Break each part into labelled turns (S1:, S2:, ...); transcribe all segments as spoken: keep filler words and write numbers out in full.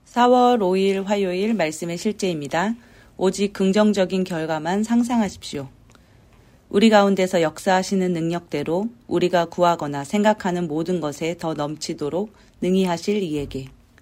S1: 사월 오일 화요일 말씀의 실제입니다. 오직 긍정적인 결과만 상상하십시오. 우리 가운데서 역사하시는 능력대로 우리가 구하거나 생각하는 모든 것에 더 넘치도록 능히 하실 이에게.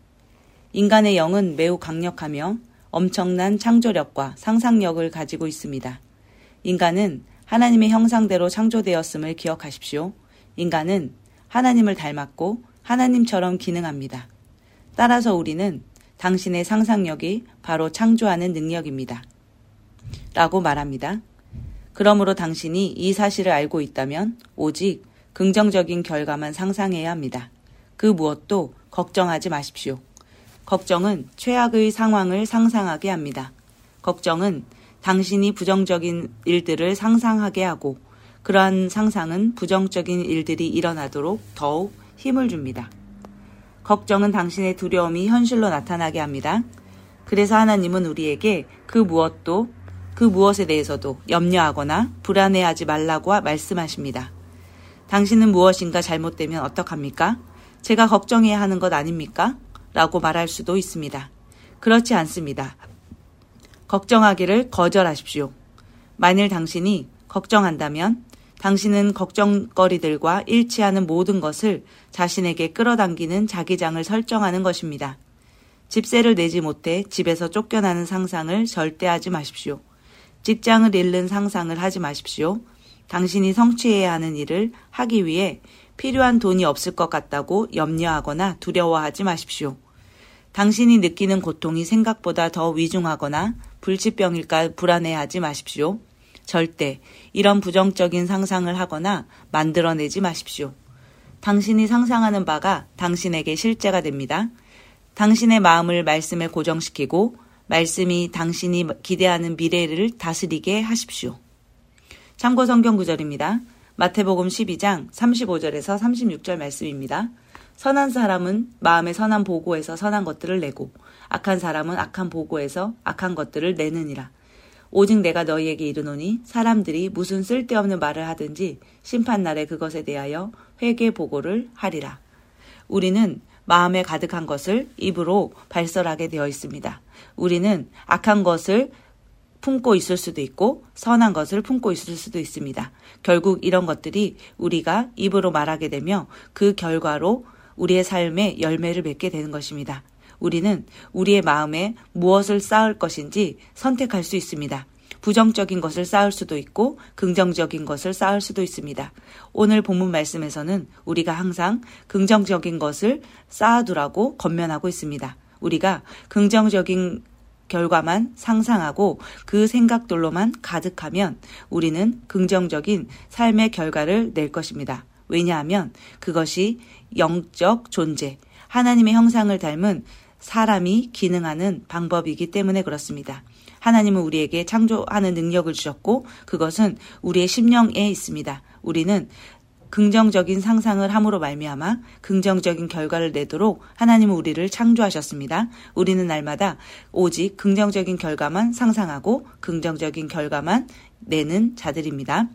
S1: 인간의 영은 매우 강력하며 엄청난 창조력과 상상력을 가지고 있습니다. 인간은 하나님의 형상대로 창조되었음을 기억하십시오. 인간은 하나님을 닮았고 하나님처럼 기능합니다. 따라서 우리는 당신의 상상력이 바로 창조하는 능력입니다. 라고 말합니다. 그러므로 당신이 이 사실을 알고 있다면 오직 긍정적인 결과만 상상해야 합니다. 그 무엇도 걱정하지 마십시오. 걱정은 최악의 상황을 상상하게 합니다. 걱정은 당신이 부정적인 일들을 상상하게 하고 그러한 상상은 부정적인 일들이 일어나도록 더욱 힘을 줍니다. 걱정은 당신의 두려움이 현실로 나타나게 합니다. 그래서 하나님은 우리에게 그 무엇도 그 무엇에 대해서도 염려하거나 불안해하지 말라고 말씀하십니다. 당신은 무엇인가 잘못되면 어떡합니까? 제가 걱정해야 하는 것 아닙니까? 라고 말할 수도 있습니다. 그렇지 않습니다. 걱정하기를 거절하십시오. 만일 당신이 걱정한다면 당신은 걱정거리들과 일치하는 모든 것을 자신에게 끌어당기는 자기장을 설정하는 것입니다. 집세를 내지 못해 집에서 쫓겨나는 상상을 절대 하지 마십시오. 직장을 잃는 상상을 하지 마십시오. 당신이 성취해야 하는 일을 하기 위해 필요한 돈이 없을 것 같다고 염려하거나 두려워하지 마십시오. 당신이 느끼는 고통이 생각보다 더 위중하거나 불치병일까 불안해하지 마십시오. 절대 이런 부정적인 상상을 하거나 만들어내지 마십시오. 당신이 상상하는 바가 당신에게 실제가 됩니다. 당신의 마음을 말씀에 고정시키고 말씀이 당신이 기대하는 미래를 다스리게 하십시오. 참고 성경 구절입니다. 마태복음 십이 장 삼십오 절에서 삼십육 절 말씀입니다. 선한 사람은 마음의 선한 보고에서 선한 것들을 내고 악한 사람은 악한 보고에서 악한 것들을 내느니라. 오직 내가 너희에게 이르노니 사람들이 무슨 쓸데없는 말을 하든지 심판날에 그것에 대하여 회개 보고를 하리라. 우리는 마음에 가득한 것을 입으로 발설하게 되어 있습니다. 우리는 악한 것을 품고 있을 수도 있고 선한 것을 품고 있을 수도 있습니다. 결국 이런 것들이 우리가 입으로 말하게 되며 그 결과로 우리의 삶에 열매를 맺게 되는 것입니다. 우리는 우리의 마음에 무엇을 쌓을 것인지 선택할 수 있습니다. 부정적인 것을 쌓을 수도 있고 긍정적인 것을 쌓을 수도 있습니다. 오늘 본문 말씀에서는 우리가 항상 긍정적인 것을 쌓아두라고 권면하고 있습니다. 우리가 긍정적인 결과만 상상하고 그 생각들로만 가득하면 우리는 긍정적인 삶의 결과를 낼 것입니다. 왜냐하면 그것이 영적 존재, 하나님의 형상을 닮은 사람이 기능하는 방법이기 때문에 그렇습니다. 하나님은 우리에게 창조하는 능력을 주셨고 그것은 우리의 심령에 있습니다. 우리는 긍정적인 상상을 함으로 말미암아 긍정적인 결과를 내도록 하나님은 우리를 창조하셨습니다. 우리는 날마다 오직 긍정적인 결과만 상상하고 긍정적인 결과만 내는 자들입니다.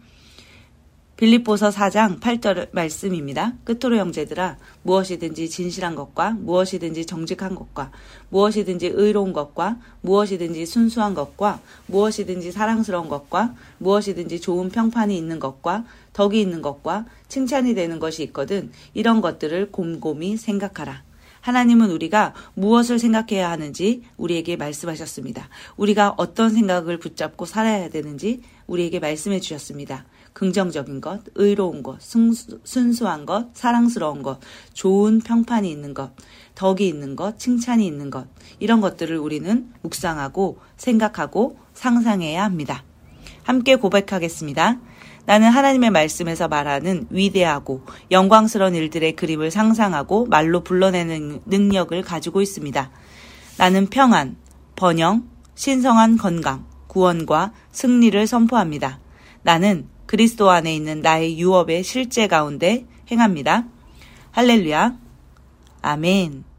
S1: 빌립보서 사 장 팔 절 말씀입니다. 끝으로 형제들아 무엇이든지 진실한 것과 무엇이든지 정직한 것과 무엇이든지 의로운 것과 무엇이든지 순수한 것과 무엇이든지 사랑스러운 것과 무엇이든지 좋은 평판이 있는 것과 덕이 있는 것과 칭찬이 되는 것이 있거든 이런 것들을 곰곰이 생각하라. 하나님은 우리가 무엇을 생각해야 하는지 우리에게 말씀하셨습니다. 우리가 어떤 생각을 붙잡고 살아야 되는지 우리에게 말씀해 주셨습니다. 긍정적인 것, 의로운 것, 순수, 순수한 것, 사랑스러운 것, 좋은 평판이 있는 것, 덕이 있는 것, 칭찬이 있는 것 이런 것들을 우리는 묵상하고 생각하고 상상해야 합니다. 함께 고백하겠습니다. 나는 하나님의 말씀에서 말하는 위대하고 영광스러운 일들의 그림을 상상하고 말로 불러내는 능력을 가지고 있습니다. 나는 평안, 번영, 신성한 건강, 구원과 승리를 선포합니다. 나는 그리스도 안에 있는 나의 유업의 실제 가운데 행합니다. 할렐루야. 아멘.